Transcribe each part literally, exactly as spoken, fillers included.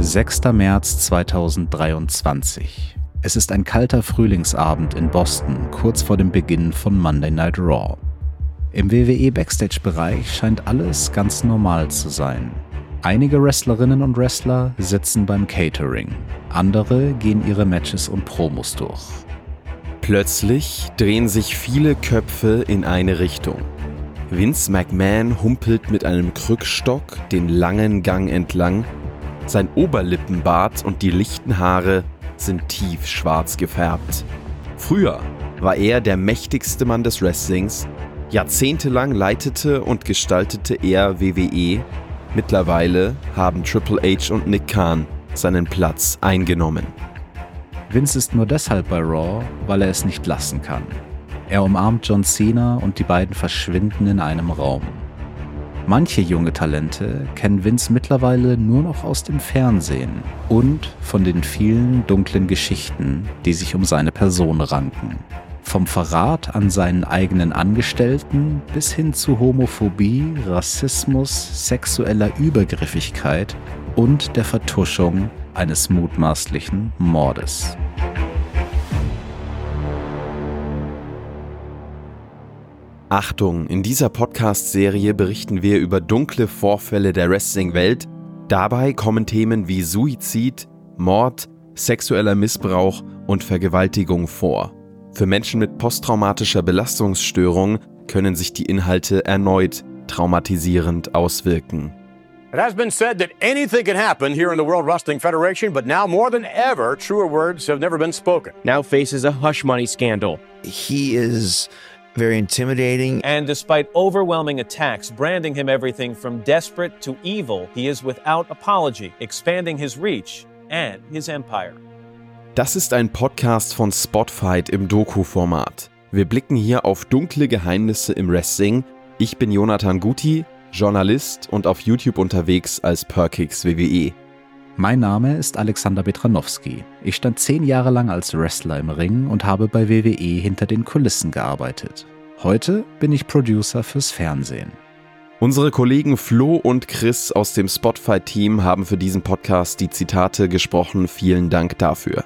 sechster März zweitausenddreiundzwanzig. Es ist ein kalter Frühlingsabend in Boston, kurz vor dem Beginn von Monday Night Raw. Im W W E-Backstage-Bereich scheint alles ganz normal zu sein. Einige Wrestlerinnen und Wrestler sitzen beim Catering, andere gehen ihre Matches und Promos durch. Plötzlich drehen sich viele Köpfe in eine Richtung. Vince McMahon humpelt mit einem Krückstock den langen Gang entlang. Sein Oberlippenbart und die lichten Haare sind tief schwarz gefärbt. Früher war er der mächtigste Mann des Wrestlings. Jahrzehntelang leitete und gestaltete er W W E. Mittlerweile haben Triple H und Nick Khan seinen Platz eingenommen. Vince ist nur deshalb bei Raw, weil er es nicht lassen kann. Er umarmt John Cena und die beiden verschwinden in einem Raum. Manche junge Talente kennen Vince mittlerweile nur noch aus dem Fernsehen und von den vielen dunklen Geschichten, die sich um seine Person ranken. Vom Verrat an seinen eigenen Angestellten bis hin zu Homophobie, Rassismus, sexueller Übergriffigkeit und der Vertuschung eines mutmaßlichen Mordes. Achtung, in dieser Podcast-Serie berichten wir über dunkle Vorfälle der Wrestling-Welt. Dabei kommen Themen wie Suizid, Mord, sexueller Missbrauch und Vergewaltigung vor. Für Menschen mit posttraumatischer Belastungsstörung können sich die Inhalte erneut traumatisierend auswirken. It has been said that anything can happen here in the World Wrestling Federation, but now more than ever, truer words have never been spoken. Now faces a hush money scandal. He is very intimidating. And despite overwhelming attacks, branding him everything from desperate to evil, he is without apology, expanding his reach and his empire. Das ist ein Podcast von Spotfight im Doku-Format. Wir blicken hier auf dunkle Geheimnisse im Wrestling. Ich bin Jonathan Guti, Journalist und auf YouTube unterwegs als Perkix W W E. Mein Name ist Alexander Betranowski. Ich stand zehn Jahre lang als Wrestler im Ring und habe bei W W E hinter den Kulissen gearbeitet. Heute bin ich Producer fürs Fernsehen. Unsere Kollegen Flo und Chris aus dem Spotfight-Team haben für diesen Podcast die Zitate gesprochen. Vielen Dank dafür.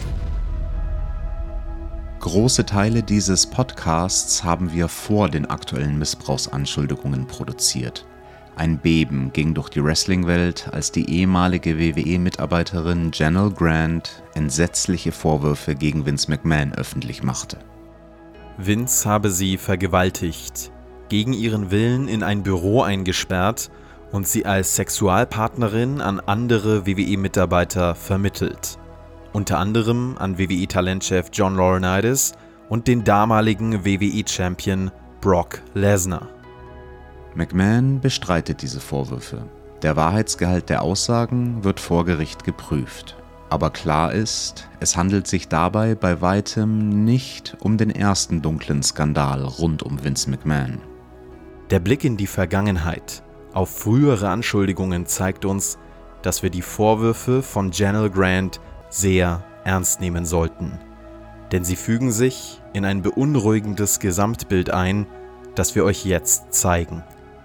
Große Teile dieses Podcasts haben wir vor den aktuellen Missbrauchsanschuldigungen produziert. Ein Beben ging durch die Wrestling-Welt, als die ehemalige W W E-Mitarbeiterin Janelle Grant entsetzliche Vorwürfe gegen Vince McMahon öffentlich machte. Vince habe sie vergewaltigt, gegen ihren Willen in ein Büro eingesperrt und sie als Sexualpartnerin an andere W W E-Mitarbeiter vermittelt. Unter anderem an W W E-Talentchef John Laurinaitis und den damaligen W W E-Champion Brock Lesnar. McMahon bestreitet diese Vorwürfe. Der Wahrheitsgehalt der Aussagen wird vor Gericht geprüft. Aber klar ist, es handelt sich dabei bei weitem nicht um den ersten dunklen Skandal rund um Vince McMahon. Der Blick in die Vergangenheit auf frühere Anschuldigungen zeigt uns, dass wir die Vorwürfe von Janelle Grant sehr ernst nehmen sollten. Denn sie fügen sich in ein beunruhigendes Gesamtbild ein, das wir euch jetzt zeigen.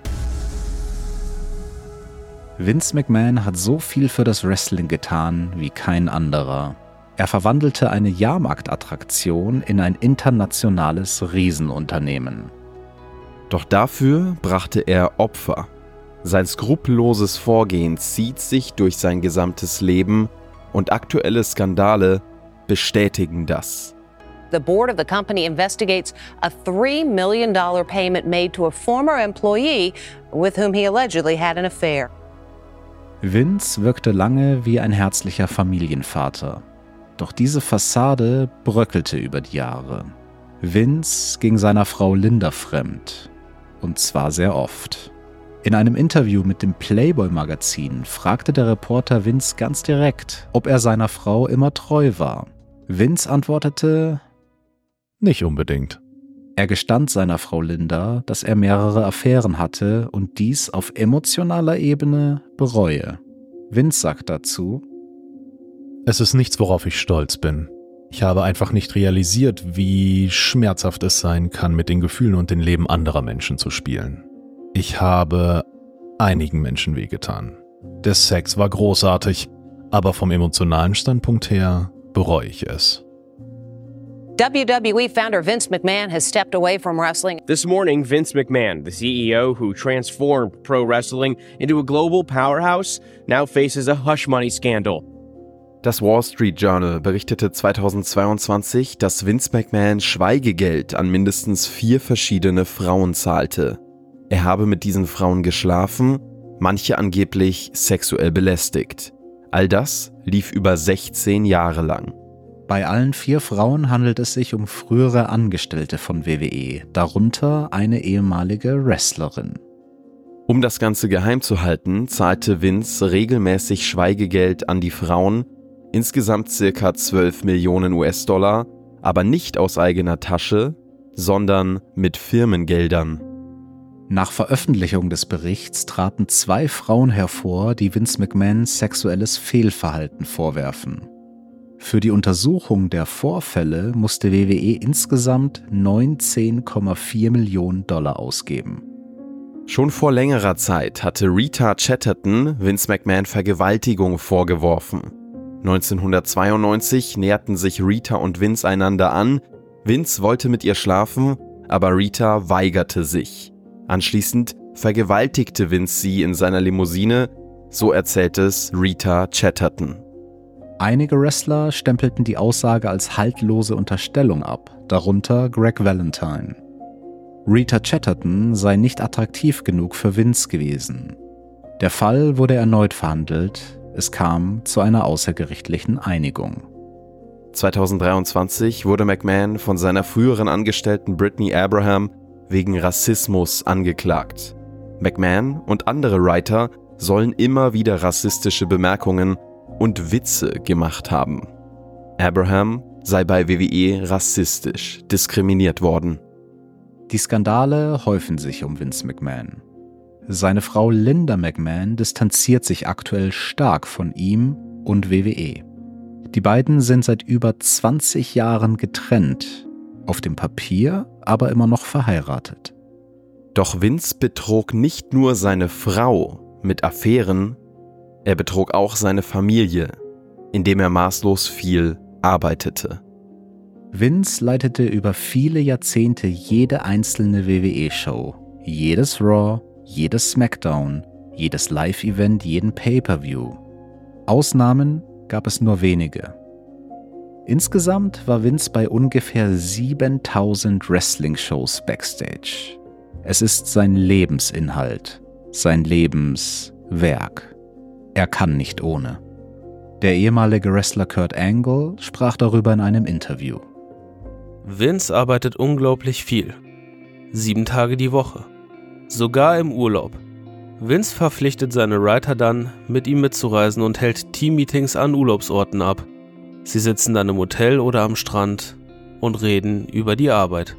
Vince McMahon hat so viel für das Wrestling getan wie kein anderer. Er verwandelte eine Jahrmarktattraktion in ein internationales Riesenunternehmen. Doch dafür brachte er Opfer. Sein skrupelloses Vorgehen zieht sich durch sein gesamtes Leben und aktuelle Skandale bestätigen das. The board of the company investigates a three million dollars payment made to a former employee with whom he allegedly had an affair. Vince wirkte lange wie ein herzlicher Familienvater. Doch diese Fassade bröckelte über die Jahre. Vince ging seiner Frau Linda fremd. Und zwar sehr oft. In einem Interview mit dem Playboy-Magazin fragte der Reporter Vince ganz direkt, ob er seiner Frau immer treu war. Vince antwortete: Nicht unbedingt. Er gestand seiner Frau Linda, dass er mehrere Affären hatte und dies auf emotionaler Ebene bereue. Vince sagt dazu: Es ist nichts, worauf ich stolz bin. Ich habe einfach nicht realisiert, wie schmerzhaft es sein kann, mit den Gefühlen und den Leben anderer Menschen zu spielen. Ich habe einigen Menschen wehgetan. Der Sex war großartig, Aber vom emotionalen Standpunkt her bereue ich es. W W E founder Vince McMahon has stepped away from wrestling. This morning, Vince McMahon, the C E O who transformed pro wrestling into a global powerhouse, now faces a hush money scandal. Das Wall Street Journal berichtete zweitausendzweiundzwanzig, dass Vince McMahon Schweigegeld an mindestens vier verschiedene Frauen zahlte. Er habe mit diesen Frauen geschlafen, manche angeblich sexuell belästigt. All das lief über sechzehn Jahre lang. Bei allen vier Frauen handelt es sich um frühere Angestellte von W W E, darunter eine ehemalige Wrestlerin. Um das Ganze geheim zu halten, zahlte Vince regelmäßig Schweigegeld an die Frauen, insgesamt ca. zwölf Millionen U S-Dollar, aber nicht aus eigener Tasche, sondern mit Firmengeldern. Nach Veröffentlichung des Berichts traten zwei Frauen hervor, die Vince McMahon sexuelles Fehlverhalten vorwerfen. Für die Untersuchung der Vorfälle musste W W E insgesamt neunzehn Komma vier Millionen Dollar ausgeben. Schon vor längerer Zeit hatte Rita Chatterton Vince McMahon Vergewaltigung vorgeworfen. neunzehnhundertzweiundneunzig näherten sich Rita und Vince einander an. Vince wollte mit ihr schlafen, aber Rita weigerte sich. Anschließend vergewaltigte Vince sie in seiner Limousine, so erzählt es Rita Chatterton. Einige Wrestler stempelten die Aussage als haltlose Unterstellung ab, darunter Greg Valentine. Rita Chatterton sei nicht attraktiv genug für Vince gewesen. Der Fall wurde erneut verhandelt, es kam zu einer außergerichtlichen Einigung. zweitausenddreiundzwanzig wurde McMahon von seiner früheren Angestellten Brittany Abraham wegen Rassismus angeklagt. McMahon und andere Writer sollen immer wieder rassistische Bemerkungen und Witze gemacht haben. Abraham sei bei W W E rassistisch diskriminiert worden. Die Skandale häufen sich um Vince McMahon. Seine Frau Linda McMahon distanziert sich aktuell stark von ihm und W W E. Die beiden sind seit über zwanzig Jahren getrennt, auf dem Papier aber immer noch verheiratet. Doch Vince betrog nicht nur seine Frau mit Affären, er betrog auch seine Familie, indem er maßlos viel arbeitete. Vince leitete über viele Jahrzehnte jede einzelne W W E-Show, jedes Raw, jedes SmackDown, jedes Live-Event, jeden Pay-Per-View. Ausnahmen gab es nur wenige. Insgesamt war Vince bei ungefähr siebentausend Wrestling-Shows backstage. Es ist sein Lebensinhalt, sein Lebenswerk. Er kann nicht ohne. Der ehemalige Wrestler Kurt Angle sprach darüber in einem Interview. Vince arbeitet unglaublich viel. Sieben Tage die Woche. Sogar im Urlaub. Vince verpflichtet seine Writer dann, mit ihm mitzureisen und hält Teammeetings an Urlaubsorten ab. Sie sitzen dann im Hotel oder am Strand und reden über die Arbeit.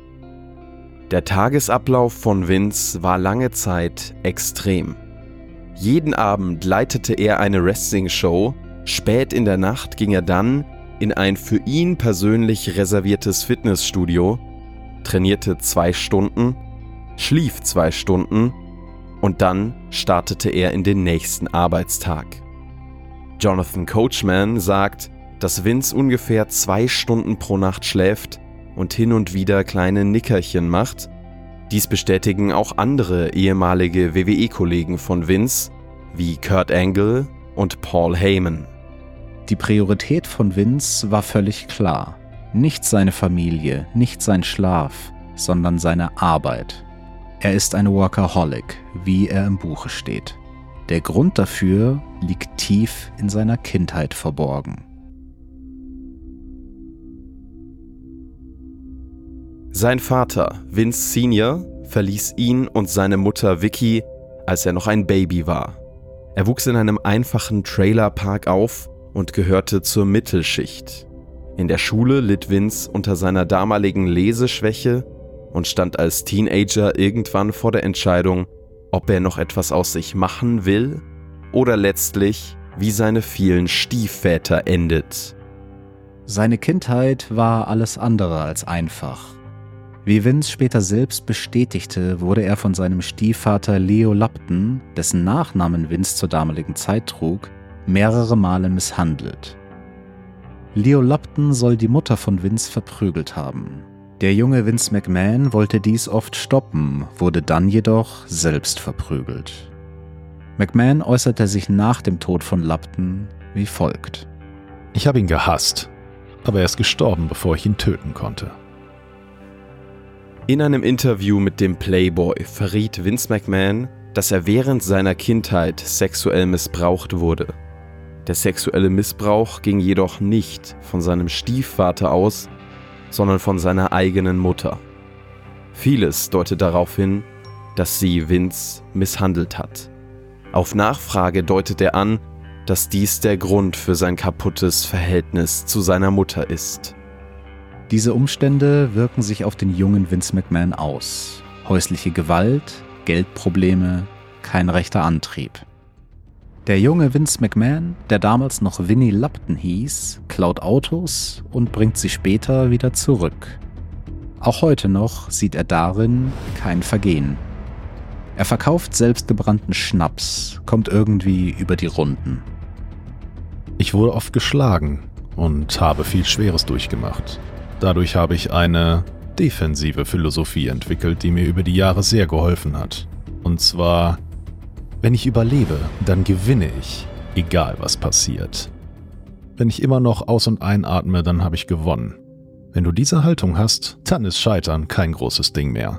Der Tagesablauf von Vince war lange Zeit extrem. Jeden Abend leitete er eine Wrestling-Show, spät in der Nacht ging er dann in ein für ihn persönlich reserviertes Fitnessstudio, trainierte zwei Stunden, schlief zwei Stunden und dann startete er in den nächsten Arbeitstag. Jonathan Coachman sagt, dass Vince ungefähr zwei Stunden pro Nacht schläft und hin und wieder kleine Nickerchen macht. Dies bestätigen auch andere ehemalige W W E-Kollegen von Vince, wie Kurt Angle und Paul Heyman. Die Priorität von Vince war völlig klar. Nicht seine Familie, nicht sein Schlaf, sondern seine Arbeit. Er ist ein Workaholic, wie er im Buche steht. Der Grund dafür liegt tief in seiner Kindheit verborgen. Sein Vater, Vince Senior, verließ ihn und seine Mutter Vicky, als er noch ein Baby war. Er wuchs in einem einfachen Trailerpark auf und gehörte zur Mittelschicht. In der Schule litt Vince unter seiner damaligen Leseschwäche und stand als Teenager irgendwann vor der Entscheidung, ob er noch etwas aus sich machen will oder letztlich wie seine vielen Stiefväter endet. Seine Kindheit war alles andere als einfach. Wie Vince später selbst bestätigte, wurde er von seinem Stiefvater Leo Lupton, dessen Nachnamen Vince zur damaligen Zeit trug, mehrere Male misshandelt. Leo Lupton soll die Mutter von Vince verprügelt haben. Der junge Vince McMahon wollte dies oft stoppen, wurde dann jedoch selbst verprügelt. McMahon äußerte sich nach dem Tod von Lupton wie folgt: Ich habe ihn gehasst, aber er ist gestorben, bevor ich ihn töten konnte. In einem Interview mit dem Playboy verriet Vince McMahon, dass er während seiner Kindheit sexuell missbraucht wurde. Der sexuelle Missbrauch ging jedoch nicht von seinem Stiefvater aus, sondern von seiner eigenen Mutter. Vieles deutet darauf hin, dass sie Vince misshandelt hat. Auf Nachfrage deutet er an, dass dies der Grund für sein kaputtes Verhältnis zu seiner Mutter ist. Diese Umstände wirken sich auf den jungen Vince McMahon aus. Häusliche Gewalt, Geldprobleme, kein rechter Antrieb. Der junge Vince McMahon, der damals noch Vinnie Lupton hieß, klaut Autos und bringt sie später wieder zurück. Auch heute noch sieht er darin kein Vergehen. Er verkauft selbstgebrannten Schnaps, kommt irgendwie über die Runden. Ich wurde oft geschlagen und habe viel Schweres durchgemacht. Dadurch habe ich eine defensive Philosophie entwickelt, die mir über die Jahre sehr geholfen hat. Und zwar: Wenn ich überlebe, dann gewinne ich, egal was passiert. Wenn ich immer noch aus- und einatme, dann habe ich gewonnen. Wenn du diese Haltung hast, dann ist Scheitern kein großes Ding mehr.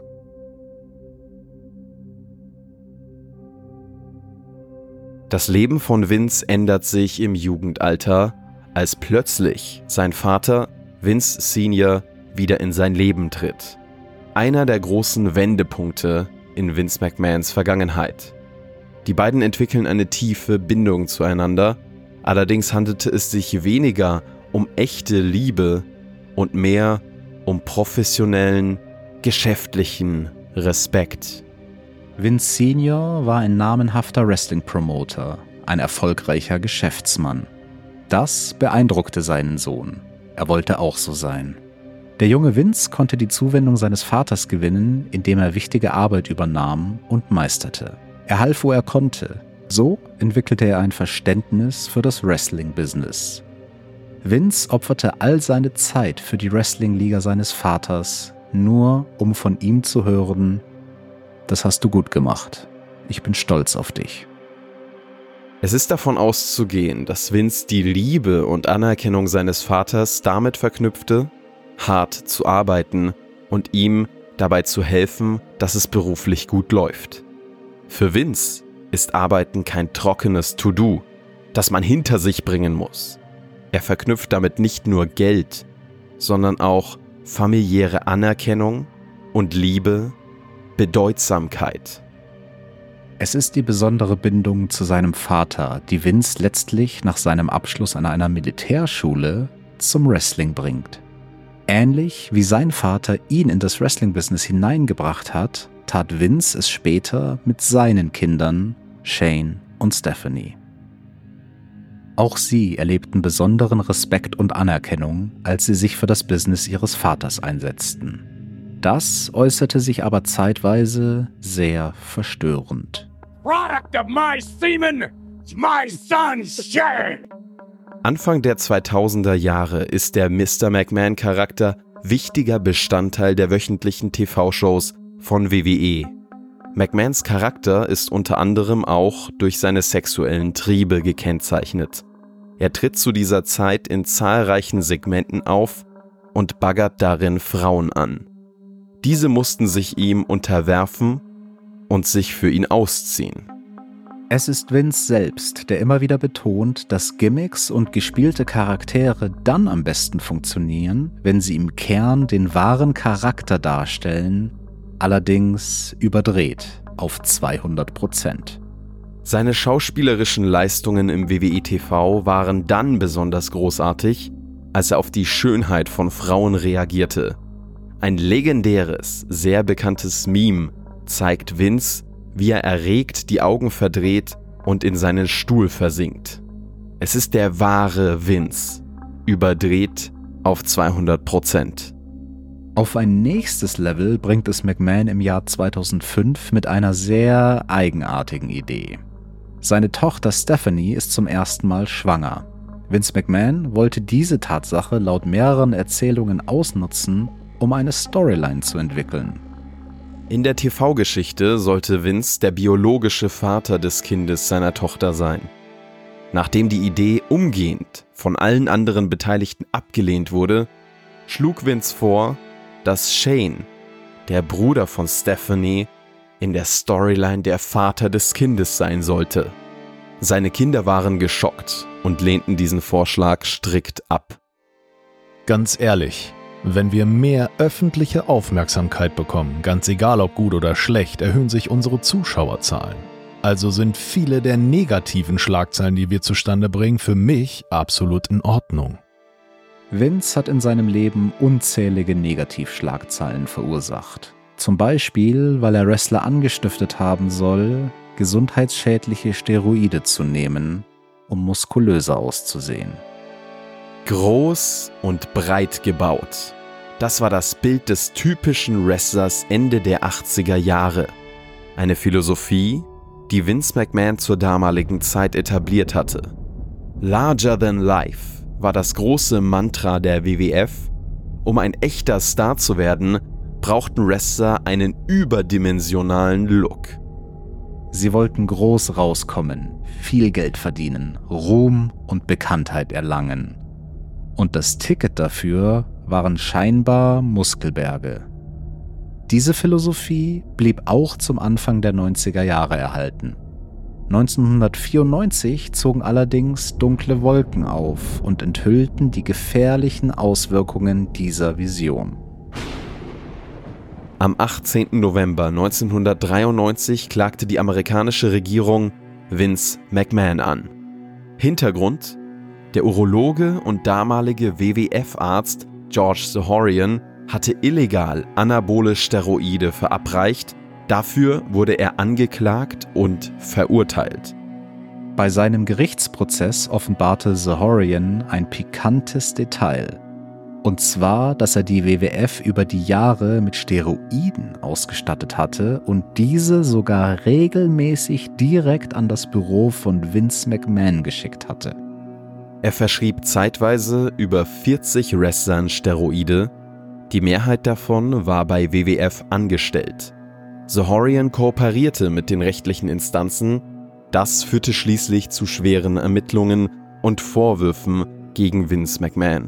Das Leben von Vince ändert sich im Jugendalter, als plötzlich sein Vater, Vince Senior, wieder in sein Leben tritt. Einer der großen Wendepunkte in Vince McMahons Vergangenheit. Die beiden entwickeln eine tiefe Bindung zueinander, allerdings handelte es sich weniger um echte Liebe und mehr um professionellen, geschäftlichen Respekt. Vince Senior war ein namenhafter Wrestling-Promoter, ein erfolgreicher Geschäftsmann. Das beeindruckte seinen Sohn. Er wollte auch so sein. Der junge Vince konnte die Zuwendung seines Vaters gewinnen, indem er wichtige Arbeit übernahm und meisterte. Er half, wo er konnte. So entwickelte er ein Verständnis für das Wrestling-Business. Vince opferte all seine Zeit für die Wrestling-Liga seines Vaters, nur um von ihm zu hören: Das hast du gut gemacht. Ich bin stolz auf dich. Es ist davon auszugehen, dass Vince die Liebe und Anerkennung seines Vaters damit verknüpfte, hart zu arbeiten und ihm dabei zu helfen, dass es beruflich gut läuft. Für Vince ist Arbeiten kein trockenes To-Do, das man hinter sich bringen muss. Er verknüpft damit nicht nur Geld, sondern auch familiäre Anerkennung und Liebe, Bedeutsamkeit. Es ist die besondere Bindung zu seinem Vater, die Vince letztlich nach seinem Abschluss an einer Militärschule zum Wrestling bringt. Ähnlich wie sein Vater ihn in das Wrestling-Business hineingebracht hat, tat Vince es später mit seinen Kindern, Shane und Stephanie. Auch sie erlebten besonderen Respekt und Anerkennung, als sie sich für das Business ihres Vaters einsetzten. Das äußerte sich aber zeitweise sehr verstörend. Product of my semen, my son's share. Anfang der zweitausender Jahre ist der Mister McMahon-Charakter wichtiger Bestandteil der wöchentlichen T V-Shows von W W E. McMahons Charakter ist unter anderem auch durch seine sexuellen Triebe gekennzeichnet. Er tritt zu dieser Zeit in zahlreichen Segmenten auf und baggert darin Frauen an. Diese mussten sich ihm unterwerfen und sich für ihn ausziehen. Es ist Vince selbst, der immer wieder betont, dass Gimmicks und gespielte Charaktere dann am besten funktionieren, wenn sie im Kern den wahren Charakter darstellen, allerdings überdreht auf zweihundert Prozent. Seine schauspielerischen Leistungen im W W E T V waren dann besonders großartig, als er auf die Schönheit von Frauen reagierte. Ein legendäres, sehr bekanntes Meme zeigt Vince, wie er erregt die Augen verdreht und in seinen Stuhl versinkt. Es ist der wahre Vince, überdreht auf zweihundert Prozent. Auf ein nächstes Level bringt es McMahon im Jahr zweitausendfünf mit einer sehr eigenartigen Idee. Seine Tochter Stephanie ist zum ersten Mal schwanger. Vince McMahon wollte diese Tatsache laut mehreren Erzählungen ausnutzen, um eine Storyline zu entwickeln. In der T V-Geschichte sollte Vince der biologische Vater des Kindes seiner Tochter sein. Nachdem die Idee umgehend von allen anderen Beteiligten abgelehnt wurde, schlug Vince vor, dass Shane, der Bruder von Stephanie, in der Storyline der Vater des Kindes sein sollte. Seine Kinder waren geschockt und lehnten diesen Vorschlag strikt ab. Ganz ehrlich, wenn wir mehr öffentliche Aufmerksamkeit bekommen, ganz egal ob gut oder schlecht, erhöhen sich unsere Zuschauerzahlen. Also sind viele der negativen Schlagzeilen, die wir zustande bringen, für mich absolut in Ordnung. Vince hat in seinem Leben unzählige Negativschlagzeilen verursacht. Zum Beispiel, weil er Wrestler angestiftet haben soll, gesundheitsschädliche Steroide zu nehmen, um muskulöser auszusehen. Groß und breit gebaut. Das war das Bild des typischen Wrestlers Ende der achtziger Jahre. Eine Philosophie, die Vince McMahon zur damaligen Zeit etabliert hatte. Larger than life war das große Mantra der W W F. Um ein echter Star zu werden, brauchten Wrestler einen überdimensionalen Look. Sie wollten groß rauskommen, viel Geld verdienen, Ruhm und Bekanntheit erlangen. Und das Ticket dafür waren scheinbar Muskelberge. Diese Philosophie blieb auch zum Anfang der neunziger Jahre erhalten. neunzehnhundertvierundneunzig zogen allerdings dunkle Wolken auf und enthüllten die gefährlichen Auswirkungen dieser Vision. Am achtzehnten November neunzehnhundertdreiundneunzig klagte die amerikanische Regierung Vince McMahon an. Hintergrund: Der Urologe und damalige W W F-Arzt George Zahorian hatte illegal anabole Steroide verabreicht. Dafür wurde er angeklagt und verurteilt. Bei seinem Gerichtsprozess offenbarte Zahorian ein pikantes Detail. Und zwar, dass er die W W F über die Jahre mit Steroiden ausgestattet hatte und diese sogar regelmäßig direkt an das Büro von Vince McMahon geschickt hatte. Er verschrieb zeitweise über vierzig Wrestlern Steroide. Die Mehrheit davon war bei W W F angestellt. Zahorian kooperierte mit den rechtlichen Instanzen. Das führte schließlich zu schweren Ermittlungen und Vorwürfen gegen Vince McMahon.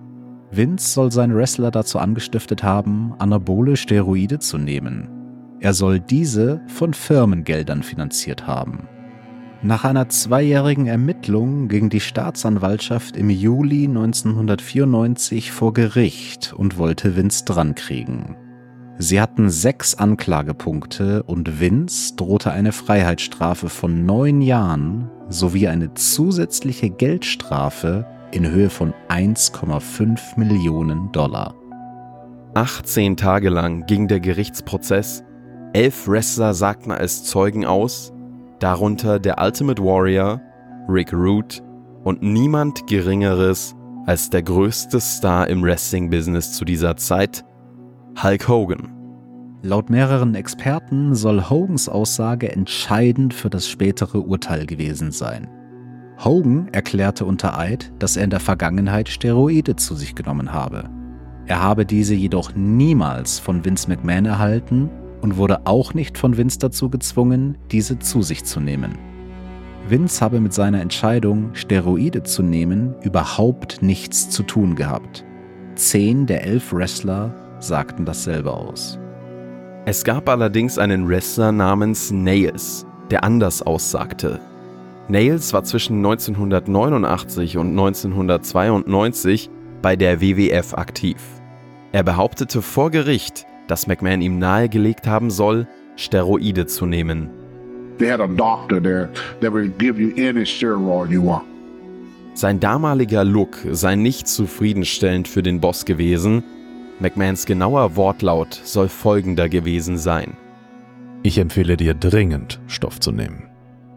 Vince soll seine Wrestler dazu angestiftet haben, anabole Steroide zu nehmen. Er soll diese von Firmengeldern finanziert haben. Nach einer zweijährigen Ermittlung ging die Staatsanwaltschaft im Juli neunzehnhundertvierundneunzig vor Gericht und wollte Vince drankriegen. Sie hatten sechs Anklagepunkte und Vince drohte eine Freiheitsstrafe von neun Jahren sowie eine zusätzliche Geldstrafe in Höhe von eins Komma fünf Millionen Dollar. achtzehn Tage lang ging der Gerichtsprozess. Elf Wrestler sagten als Zeugen aus, darunter der Ultimate Warrior, Rick Rude und niemand Geringeres als der größte Star im Wrestling-Business zu dieser Zeit, Hulk Hogan. Laut mehreren Experten soll Hogans Aussage entscheidend für das spätere Urteil gewesen sein. Hogan erklärte unter Eid, dass er in der Vergangenheit Steroide zu sich genommen habe. Er habe diese jedoch niemals von Vince McMahon erhalten und wurde auch nicht von Vince dazu gezwungen, diese zu sich zu nehmen. Vince habe mit seiner Entscheidung, Steroide zu nehmen, überhaupt nichts zu tun gehabt. Zehn der elf Wrestler sagten dasselbe aus. Es gab allerdings einen Wrestler namens Nails, der anders aussagte. Nails war zwischen neunzehnhundertneunundachtzig und neunzehnhundertzweiundneunzig bei der W W F aktiv. Er behauptete vor Gericht, dass McMahon ihm nahegelegt haben soll, Steroide zu nehmen. They had a doctor there that would give you any steroid you want. Sein damaliger Look sei nicht zufriedenstellend für den Boss gewesen. McMahons genauer Wortlaut soll folgender gewesen sein: Ich empfehle dir dringend, Stoff zu nehmen.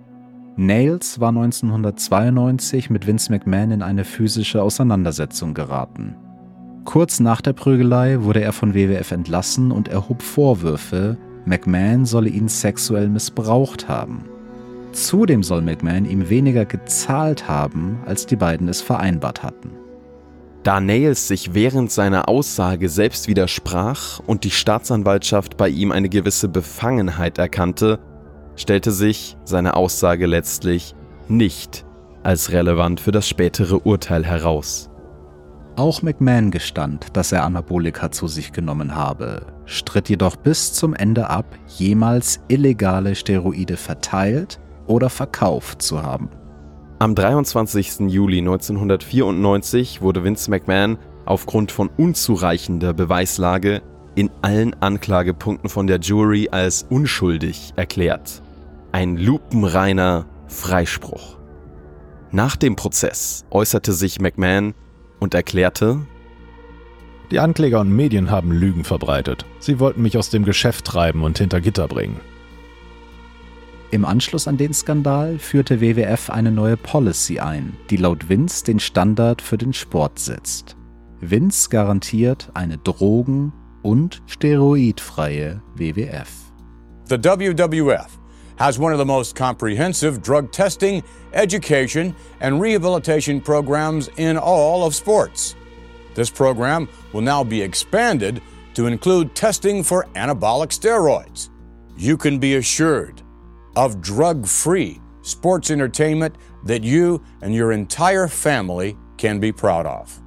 Nails war neunzehnhundertzweiundneunzig mit Vince McMahon in eine physische Auseinandersetzung geraten. Kurz nach der Prügelei wurde er von W W F entlassen und erhob Vorwürfe, McMahon solle ihn sexuell missbraucht haben. Zudem soll McMahon ihm weniger gezahlt haben, als die beiden es vereinbart hatten. Da Nails sich während seiner Aussage selbst widersprach und die Staatsanwaltschaft bei ihm eine gewisse Befangenheit erkannte, stellte sich seine Aussage letztlich nicht als relevant für das spätere Urteil heraus. Auch McMahon gestand, dass er Anabolika zu sich genommen habe, stritt jedoch bis zum Ende ab, jemals illegale Steroide verteilt oder verkauft zu haben. Am dreiundzwanzigsten Juli neunzehnhundertvierundneunzig wurde Vince McMahon aufgrund von unzureichender Beweislage in allen Anklagepunkten von der Jury als unschuldig erklärt. Ein lupenreiner Freispruch. Nach dem Prozess äußerte sich McMahon und erklärte: Die Ankläger und Medien haben Lügen verbreitet. Sie wollten mich aus dem Geschäft treiben und hinter Gitter bringen. Im Anschluss an den Skandal führte W W F eine neue Policy ein, die laut Vince den Standard für den Sport setzt. Vince garantiert eine drogen- und steroidfreie W W F. The W W F has one of the most comprehensive drug testing, education, and rehabilitation programs in all of sports. This program will now be expanded to include testing for anabolic steroids. You can be assured of drug-free sports entertainment that you and your entire family can be proud of.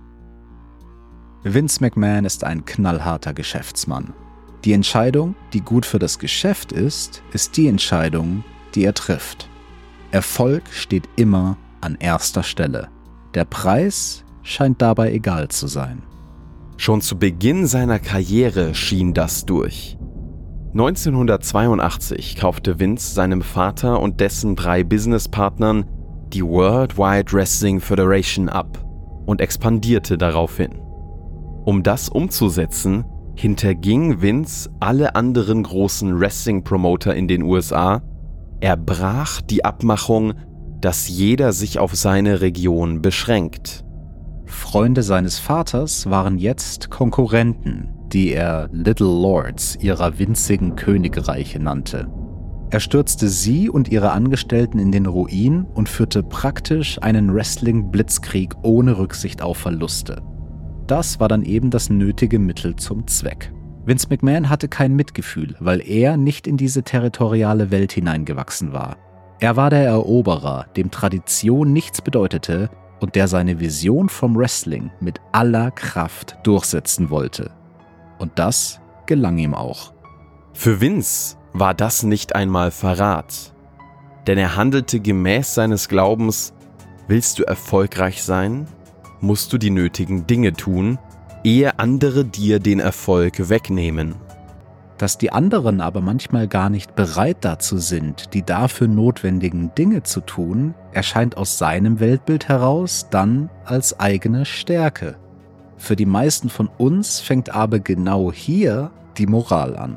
Vince McMahon ist ein knallharter Geschäftsmann. Die Entscheidung, die gut für das Geschäft ist, ist die Entscheidung, die er trifft. Erfolg steht immer an erster Stelle. Der Preis scheint dabei egal zu sein. Schon zu Beginn seiner Karriere schien das durch. neunzehnhundertzweiundachtzig kaufte Vince seinem Vater und dessen drei Businesspartnern die World Wide Wrestling Federation ab und expandierte daraufhin. Um das umzusetzen, hinterging Vince alle anderen großen Wrestling-Promoter in den U S A. Er brach die Abmachung, dass jeder sich auf seine Region beschränkt. Freunde seines Vaters waren jetzt Konkurrenten, die er Little Lords ihrer winzigen Königreiche nannte. Er stürzte sie und ihre Angestellten in den Ruin und führte praktisch einen Wrestling-Blitzkrieg ohne Rücksicht auf Verluste. Das war dann eben das nötige Mittel zum Zweck. Vince McMahon hatte kein Mitgefühl, weil er nicht in diese territoriale Welt hineingewachsen war. Er war der Eroberer, dem Tradition nichts bedeutete und der seine Vision vom Wrestling mit aller Kraft durchsetzen wollte. Und das gelang ihm auch. Für Vince war das nicht einmal Verrat, denn er handelte gemäß seines Glaubens: Willst du erfolgreich sein, musst du die nötigen Dinge tun, ehe andere dir den Erfolg wegnehmen. Dass die anderen aber manchmal gar nicht bereit dazu sind, die dafür notwendigen Dinge zu tun, erscheint aus seinem Weltbild heraus dann als eigene Stärke. Für die meisten von uns fängt aber genau hier die Moral an.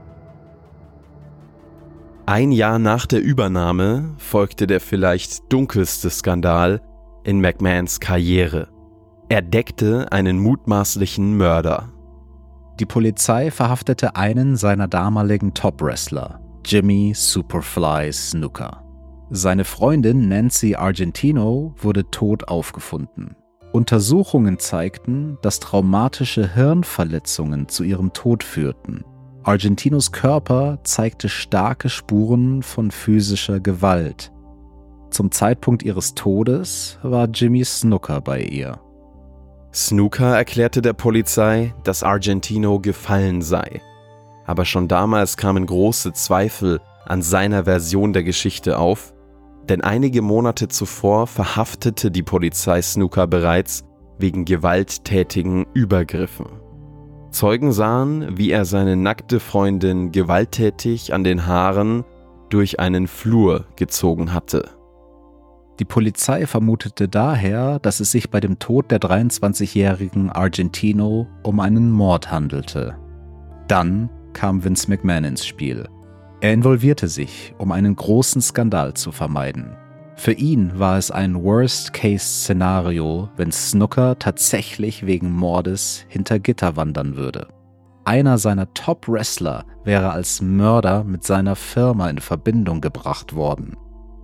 Ein Jahr nach der Übernahme folgte der vielleicht dunkelste Skandal in McMahons Karriere. Er deckte einen mutmaßlichen Mörder. Die Polizei verhaftete einen seiner damaligen Top-Wrestler, Jimmy Superfly Snuka. Seine Freundin Nancy Argentino wurde tot aufgefunden. Untersuchungen zeigten, dass traumatische Hirnverletzungen zu ihrem Tod führten. Argentinos Körper zeigte starke Spuren von physischer Gewalt. Zum Zeitpunkt ihres Todes war Jimmy Snuka bei ihr. Snuka erklärte der Polizei, dass Argentino gefallen sei. Aber schon damals kamen große Zweifel an seiner Version der Geschichte auf, denn einige Monate zuvor verhaftete die Polizei Snuka bereits wegen gewalttätigen Übergriffen. Zeugen sahen, wie er seine nackte Freundin gewalttätig an den Haaren durch einen Flur gezogen hatte. Die Polizei vermutete daher, dass es sich bei dem Tod der dreiundzwanzigjährigen Argentino um einen Mord handelte. Dann kam Vince McMahon ins Spiel. Er involvierte sich, um einen großen Skandal zu vermeiden. Für ihn war es ein Worst-Case-Szenario, wenn Snuka tatsächlich wegen Mordes hinter Gitter wandern würde. Einer seiner Top-Wrestler wäre als Mörder mit seiner Firma in Verbindung gebracht worden.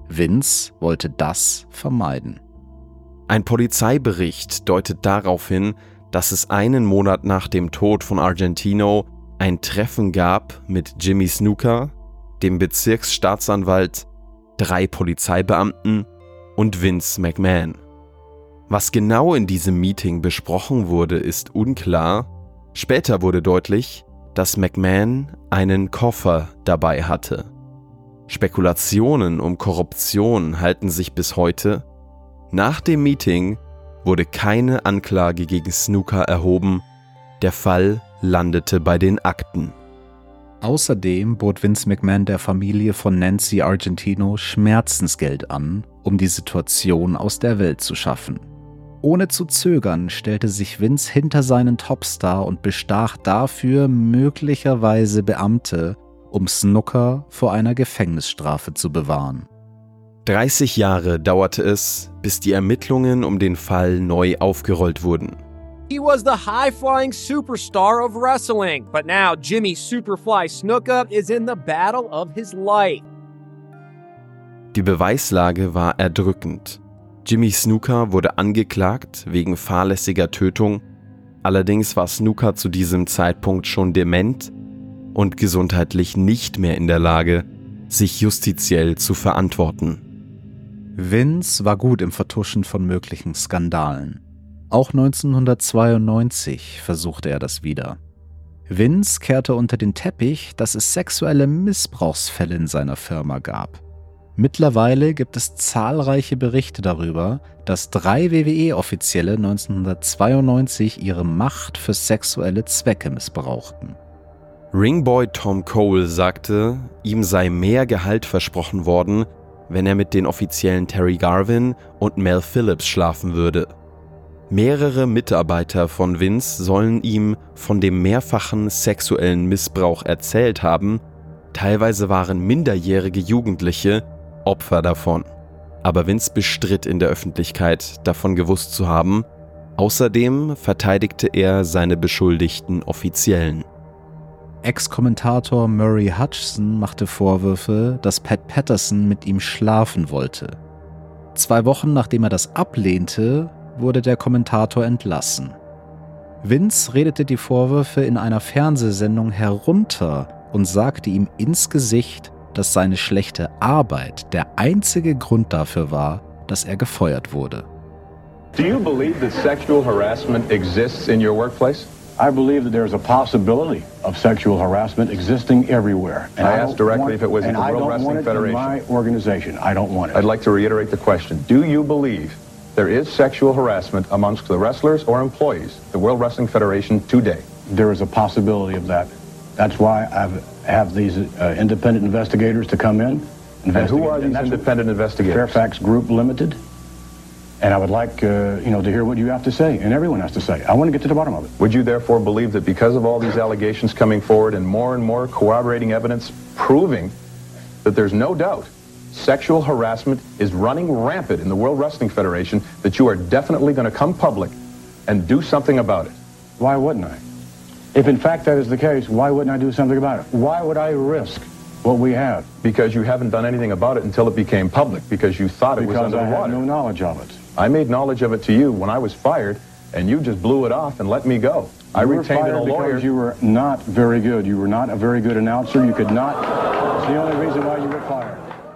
Vince wollte das vermeiden. Ein Polizeibericht deutet darauf hin, dass es einen Monat nach dem Tod von Argentino ein Treffen gab mit Jimmy Snuka, dem Bezirksstaatsanwalt, drei Polizeibeamten und Vince McMahon. Was genau in diesem Meeting besprochen wurde, ist unklar. Später wurde deutlich, dass McMahon einen Koffer dabei hatte. Spekulationen um Korruption halten sich bis heute. Nach dem Meeting wurde keine Anklage gegen Snuka erhoben. Der Fall landete bei den Akten. Außerdem bot Vince McMahon der Familie von Nancy Argentino Schmerzensgeld an, um die Situation aus der Welt zu schaffen. Ohne zu zögern stellte sich Vince hinter seinen Topstar und bestach dafür möglicherweise Beamte, um Snuka vor einer Gefängnisstrafe zu bewahren. dreißig Jahre dauerte es, bis die Ermittlungen um den Fall neu aufgerollt wurden. He was the high-flying superstar of wrestling, but now Jimmy Superfly Snuka is in the battle of his life. Die Beweislage war erdrückend. Jimmy Snuka wurde angeklagt wegen fahrlässiger Tötung. Allerdings war Snuka zu diesem Zeitpunkt schon dement und gesundheitlich nicht mehr in der Lage, sich justiziell zu verantworten. Vince war gut im Vertuschen von möglichen Skandalen. Auch neunzehnhundertzweiundneunzig versuchte er das wieder. Vince kehrte unter den Teppich, dass es sexuelle Missbrauchsfälle in seiner Firma gab. Mittlerweile gibt es zahlreiche Berichte darüber, dass drei W W E-Offizielle neunzehnhundertzweiundneunzig ihre Macht für sexuelle Zwecke missbrauchten. Ringboy Tom Cole sagte, ihm sei mehr Gehalt versprochen worden, wenn er mit den Offiziellen Terry Garvin und Mel Phillips schlafen würde. Mehrere Mitarbeiter von Vince sollen ihm von dem mehrfachen sexuellen Missbrauch erzählt haben. Teilweise waren minderjährige Jugendliche Opfer davon. Aber Vince bestritt in der Öffentlichkeit, davon gewusst zu haben. Außerdem verteidigte er seine beschuldigten Offiziellen. Ex-Kommentator Murray Hutchinson machte Vorwürfe, dass Pat Patterson mit ihm schlafen wollte. Zwei Wochen nachdem er das ablehnte, wurde der Kommentator entlassen. Vince redete die Vorwürfe in einer Fernsehsendung herunter und sagte ihm ins Gesicht, dass seine schlechte Arbeit der einzige Grund dafür war, dass er gefeuert wurde. Do you believe that sexual harassment exists in your workplace? I believe that there is a possibility of sexual harassment existing everywhere. And I, I asked directly if it was in the World Wrestling Federation. I don't want it in my organization. I don't want it. I'd like to reiterate the question. Do you believe there is sexual harassment amongst the wrestlers or employees of the World Wrestling Federation today? There is a possibility of that. That's why I have these uh, independent investigators to come in. And who are these independent investigators? Fairfax Group Limited. And I would like, uh, you know, to hear what you have to say, and everyone has to say. I want to get to the bottom of it. Would you therefore believe that because of all these allegations coming forward and more and more corroborating evidence proving that there's no doubt sexual harassment is running rampant in the World Wrestling Federation, that you are definitely going to come public and do something about it? Why wouldn't I? If in fact that is the case, why wouldn't I do something about it? Why would I risk what we have? Because you haven't done anything about it until it became public, because you thought it was underwater. Because I had no knowledge of it. I made knowledge of it to you when I was fired, and you just blew it off and let me go. I you retained were a lawyer. Because you were not very good. You were not a very good announcer. You could not. That's the only reason why you were fired.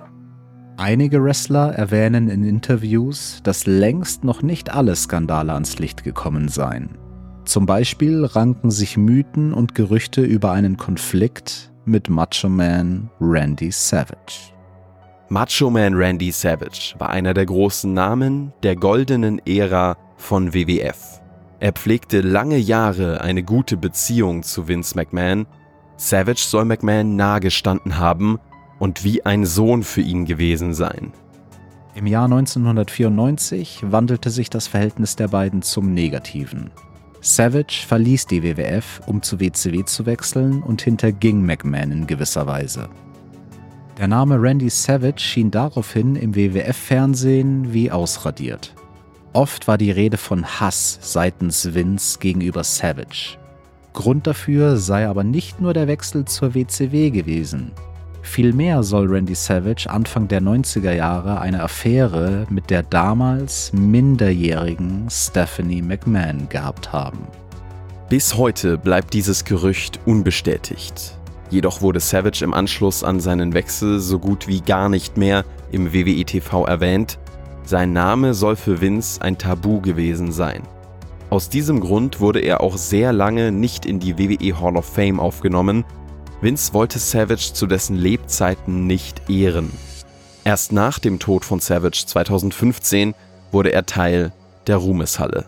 Einige Wrestler erwähnen in Interviews, dass längst noch nicht alle Skandale ans Licht gekommen seien. Zum Beispiel ranken sich Mythen und Gerüchte über einen Konflikt mit Macho Man Randy Savage. Macho Man Randy Savage war einer der großen Namen der goldenen Ära von W W F. Er pflegte lange Jahre eine gute Beziehung zu Vince McMahon. Savage soll McMahon nahegestanden haben und wie ein Sohn für ihn gewesen sein. Im Jahr neunzehnhundertvierundneunzig wandelte sich das Verhältnis der beiden zum Negativen. Savage verließ die W W F, um zu W C W zu wechseln, und hinterging McMahon in gewisser Weise. Der Name Randy Savage schien daraufhin im W W F-Fernsehen wie ausradiert. Oft war die Rede von Hass seitens Vince gegenüber Savage. Grund dafür sei aber nicht nur der Wechsel zur W C W gewesen. Vielmehr soll Randy Savage Anfang der neunziger Jahre eine Affäre mit der damals minderjährigen Stephanie McMahon gehabt haben. Bis heute bleibt dieses Gerücht unbestätigt. Jedoch wurde Savage im Anschluss an seinen Wechsel so gut wie gar nicht mehr im W W E T V erwähnt. Sein Name soll für Vince ein Tabu gewesen sein. Aus diesem Grund wurde er auch sehr lange nicht in die W W E Hall of Fame aufgenommen. Vince wollte Savage zu dessen Lebzeiten nicht ehren. Erst nach dem Tod von Savage zweitausendfünfzehn wurde er Teil der Ruhmeshalle.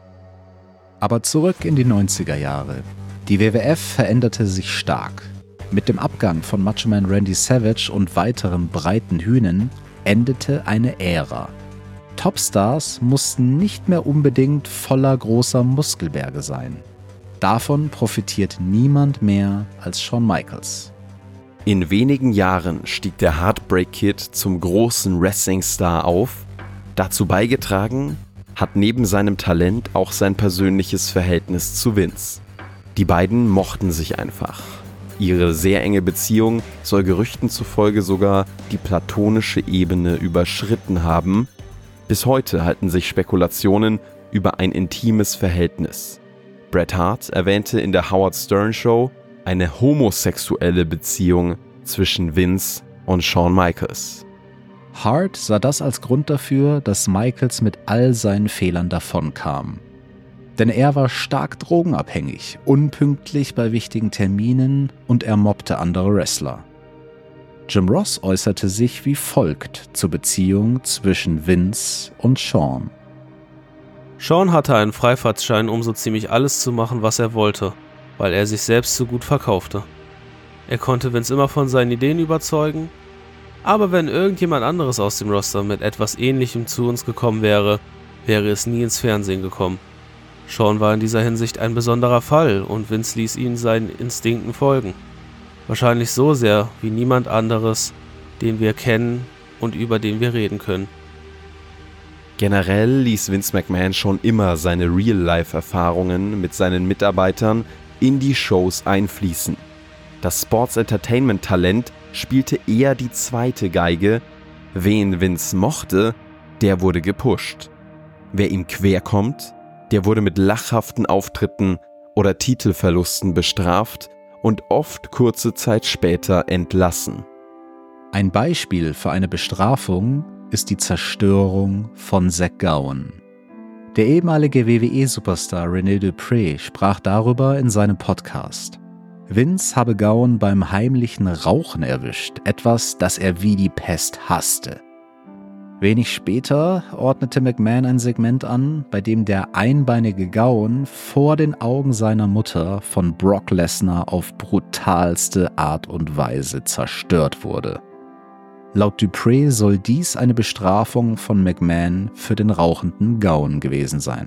Aber zurück in die neunziger Jahre. Die W W F veränderte sich stark. Mit dem Abgang von Macho Man Randy Savage und weiteren breiten Hühnen endete eine Ära. Topstars mussten nicht mehr unbedingt voller großer Muskelberge sein. Davon profitiert niemand mehr als Shawn Michaels. In wenigen Jahren stieg der Heartbreak Kid zum großen Wrestling-Star auf. Dazu beigetragen hat neben seinem Talent auch sein persönliches Verhältnis zu Vince. Die beiden mochten sich einfach. Ihre sehr enge Beziehung soll Gerüchten zufolge sogar die platonische Ebene überschritten haben. Bis heute halten sich Spekulationen über ein intimes Verhältnis. Bret Hart erwähnte in der Howard Stern Show eine homosexuelle Beziehung zwischen Vince und Shawn Michaels. Hart sah das als Grund dafür, dass Michaels mit all seinen Fehlern davonkam. Denn er war stark drogenabhängig, unpünktlich bei wichtigen Terminen und er mobbte andere Wrestler. Jim Ross äußerte sich wie folgt zur Beziehung zwischen Vince und Shawn. Shawn hatte einen Freifahrtschein, um so ziemlich alles zu machen, was er wollte, weil er sich selbst so gut verkaufte. Er konnte Vince immer von seinen Ideen überzeugen, aber wenn irgendjemand anderes aus dem Roster mit etwas Ähnlichem zu uns gekommen wäre, wäre es nie ins Fernsehen gekommen. Shawn war in dieser Hinsicht ein besonderer Fall und Vince ließ ihn seinen Instinkten folgen. Wahrscheinlich so sehr wie niemand anderes, den wir kennen und über den wir reden können. Generell ließ Vince McMahon schon immer seine Real-Life-Erfahrungen mit seinen Mitarbeitern in die Shows einfließen. Das Sports-Entertainment-Talent spielte eher die zweite Geige. Wen Vince mochte, der wurde gepusht. Wer ihm querkommt, der wurde mit lachhaften Auftritten oder Titelverlusten bestraft und oft kurze Zeit später entlassen. Ein Beispiel für eine Bestrafung ist die Zerstörung von Zack Gowen. Der ehemalige W W E-Superstar René Dupree sprach darüber in seinem Podcast. Vince habe Gowen beim heimlichen Rauchen erwischt, etwas, das er wie die Pest hasste. Wenig später ordnete McMahon ein Segment an, bei dem der einbeinige Gowen vor den Augen seiner Mutter von Brock Lesnar auf brutalste Art und Weise zerstört wurde. Laut Dupree soll dies eine Bestrafung von McMahon für den rauchenden Gowen gewesen sein.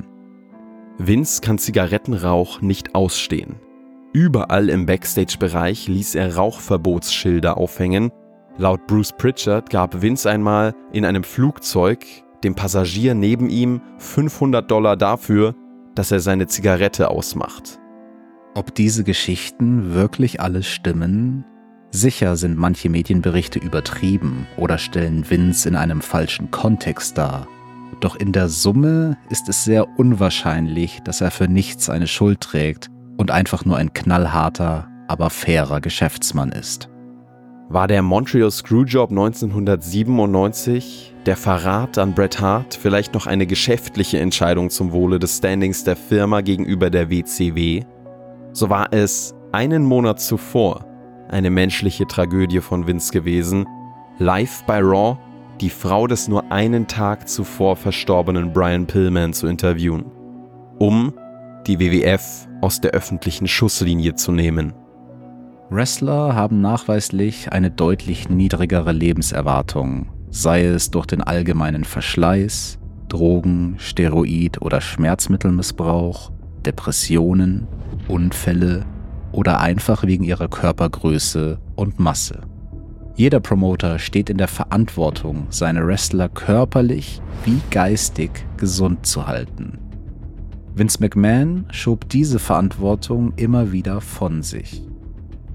Vince kann Zigarettenrauch nicht ausstehen. Überall im Backstage-Bereich ließ er Rauchverbotsschilder aufhängen. Laut Bruce Pritchard gab Vince einmal in einem Flugzeug dem Passagier neben ihm fünfhundert Dollar dafür, dass er seine Zigarette ausmacht. Ob diese Geschichten wirklich alles stimmen? Sicher sind manche Medienberichte übertrieben oder stellen Vince in einem falschen Kontext dar. Doch in der Summe ist es sehr unwahrscheinlich, dass er für nichts eine Schuld trägt und einfach nur ein knallharter, aber fairer Geschäftsmann ist. War der Montreal Screwjob neunzehnhundertsiebenundneunzig, der Verrat an Bret Hart, vielleicht noch eine geschäftliche Entscheidung zum Wohle des Standings der Firma gegenüber der W C W? So war es einen Monat zuvor eine menschliche Tragödie von Vince gewesen, live bei Raw die Frau des nur einen Tag zuvor verstorbenen Brian Pillman zu interviewen, um die W W F aus der öffentlichen Schusslinie zu nehmen. Wrestler haben nachweislich eine deutlich niedrigere Lebenserwartung, sei es durch den allgemeinen Verschleiß, Drogen-, Steroid- oder Schmerzmittelmissbrauch, Depressionen, Unfälle oder einfach wegen ihrer Körpergröße und Masse. Jeder Promoter steht in der Verantwortung, seine Wrestler körperlich wie geistig gesund zu halten. Vince McMahon schob diese Verantwortung immer wieder von sich.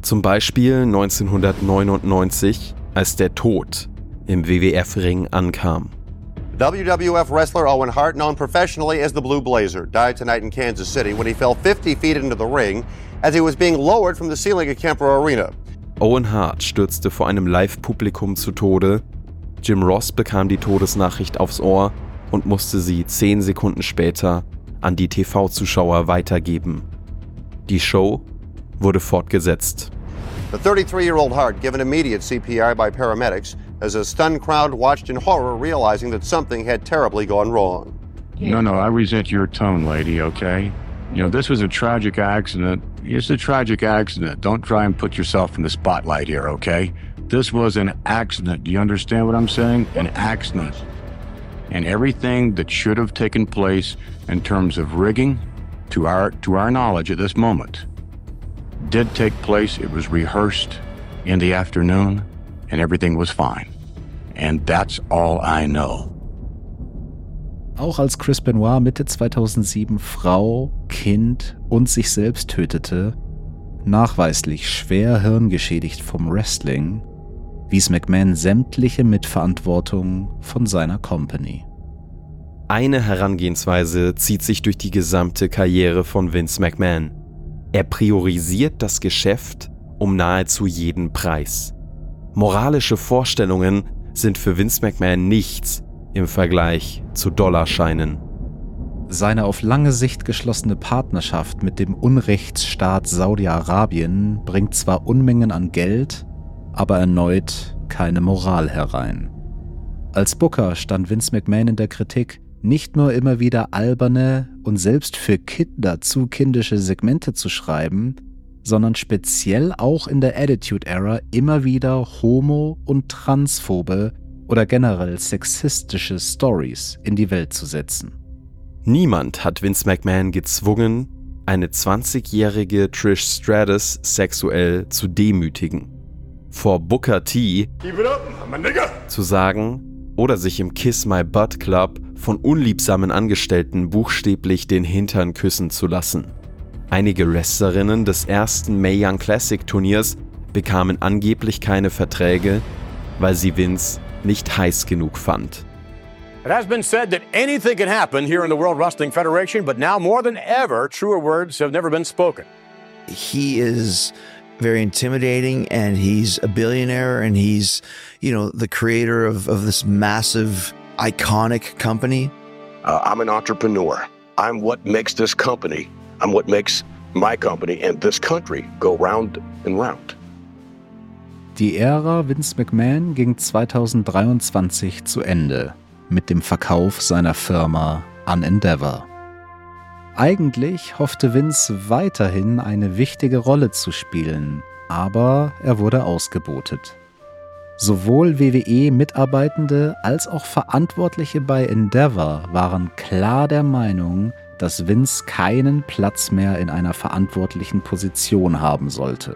Zum Beispiel neunzehnhundertneunundneunzig, als der Tod im W W F-Ring ankam. W W F wrestler Owen Hart, known professionally as the Blue Blazer, died tonight in Kansas City when he fell fifty feet into the ring as he was being lowered from the ceiling at Kemper Arena. Owen Hart stürzte vor einem Live-Publikum zu Tode. Jim Ross bekam die Todesnachricht aufs Ohr und musste sie zehn Sekunden später an die T V-Zuschauer weitergeben. Die Show wurde fortgesetzt. The thirty-three-year-old Hart given immediate C P R by paramedics as a stunned crowd watched in horror, realizing that something had terribly gone wrong. No, no, I resent your tone, lady, okay? You know, this was a tragic accident. It's a tragic accident. Don't try and put yourself in the spotlight here, okay? This was an accident. Do you understand what I'm saying? An accident. And everything that should have taken place in terms of rigging, to our, to our knowledge at this moment, did take place. It was rehearsed in the afternoon, and everything was fine. And that's all I know. Auch als Chris Benoit Mitte zweitausendsieben Frau, Kind und sich selbst tötete, nachweislich schwer hirngeschädigt vom Wrestling, wies McMahon sämtliche Mitverantwortung von seiner Company. Eine Herangehensweise zieht sich durch die gesamte Karriere von Vince McMahon. Er priorisiert das Geschäft um nahezu jeden Preis. Moralische Vorstellungen sind für Vince McMahon nichts im Vergleich zu Dollarscheinen. Seine auf lange Sicht geschlossene Partnerschaft mit dem Unrechtsstaat Saudi-Arabien bringt zwar Unmengen an Geld, aber erneut keine Moral herein. Als Booker stand Vince McMahon in der Kritik, nicht nur immer wieder alberne und selbst für Kinder zu kindische Segmente zu schreiben, sondern speziell auch in der Attitude Era immer wieder homo- und transphobe oder generell sexistische Stories in die Welt zu setzen. Niemand hat Vince McMahon gezwungen, eine zwanzigjährige Trish Stratus sexuell zu demütigen. Vor Booker T zu sagen oder sich im Kiss My Butt Club von unliebsamen Angestellten buchstäblich den Hintern küssen zu lassen. Einige Wrestlerinnen des ersten Mae Young Classic Turniers bekamen angeblich keine Verträge, weil sie Vince nicht heiß genug fand. It has been said that anything can happen here in the World Wrestling Federation, but now more than ever, truer words have never been spoken. He is very intimidating, and he's a billionaire, and he's, you know, the creator of, of this massive, iconic company. Uh, I'm an entrepreneur. I'm what makes this company. I'm what makes my company and this country go round and round. Die Ära Vince McMahon ging zweitausenddreiundzwanzig zu Ende mit dem Verkauf seiner Firma an Endeavor. Eigentlich hoffte Vince weiterhin eine wichtige Rolle zu spielen, aber er wurde ausgebotet. Sowohl W W E-Mitarbeitende als auch Verantwortliche bei Endeavor waren klar der Meinung, dass Vince keinen Platz mehr in einer verantwortlichen Position haben sollte.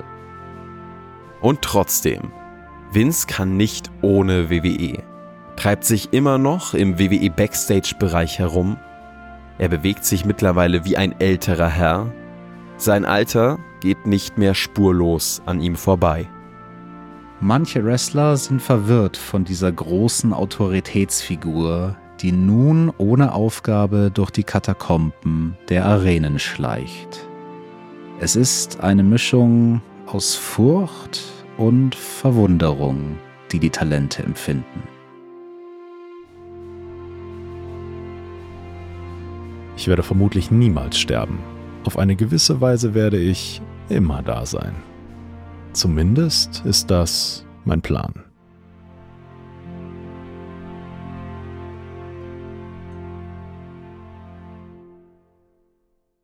Und trotzdem, Vince kann nicht ohne W W E, treibt sich immer noch im W W E-Backstage-Bereich herum. Er bewegt sich mittlerweile wie ein älterer Herr. Sein Alter geht nicht mehr spurlos an ihm vorbei. Manche Wrestler sind verwirrt von dieser großen Autoritätsfigur, die nun ohne Aufgabe durch die Katakomben der Arenen schleicht. Es ist eine Mischung aus Furcht und Verwunderung, die die Talente empfinden. Ich werde vermutlich niemals sterben. Auf eine gewisse Weise werde ich immer da sein. Zumindest ist das mein Plan.